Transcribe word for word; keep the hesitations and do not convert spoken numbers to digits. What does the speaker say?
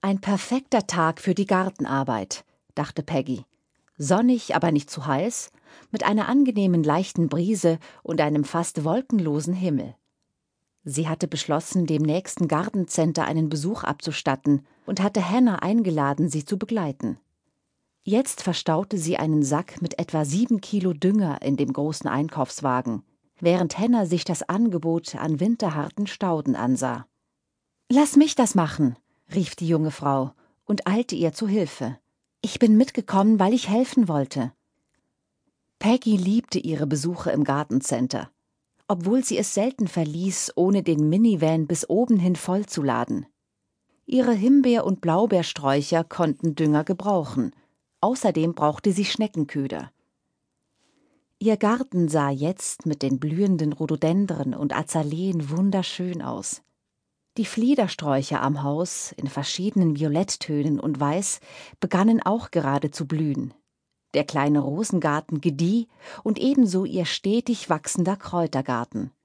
Ein perfekter Tag für die Gartenarbeit, dachte Peggy. Sonnig, aber nicht zu heiß, mit einer angenehmen leichten Brise und einem fast wolkenlosen Himmel. Sie hatte beschlossen, dem nächsten Gartencenter einen Besuch abzustatten und hatte Hannah eingeladen, sie zu begleiten. Jetzt verstaute sie einen Sack mit etwa sieben Kilo Dünger in dem großen Einkaufswagen, während Hannah sich das Angebot an winterharten Stauden ansah. »Lass mich das machen«, rief die junge Frau und eilte ihr zu Hilfe. »Ich bin mitgekommen, weil ich helfen wollte.« Peggy liebte ihre Besuche im Gartencenter, obwohl sie es selten verließ, ohne den Minivan bis oben hin vollzuladen. Ihre Himbeer- und Blaubeersträucher konnten Dünger gebrauchen. Außerdem brauchte sie Schneckenköder. Ihr Garten sah jetzt mit den blühenden Rhododendren und Azaleen wunderschön aus. Die Fliedersträucher am Haus, in verschiedenen Violetttönen und Weiß, begannen auch gerade zu blühen. Der kleine Rosengarten gedieh und ebenso ihr stetig wachsender Kräutergarten.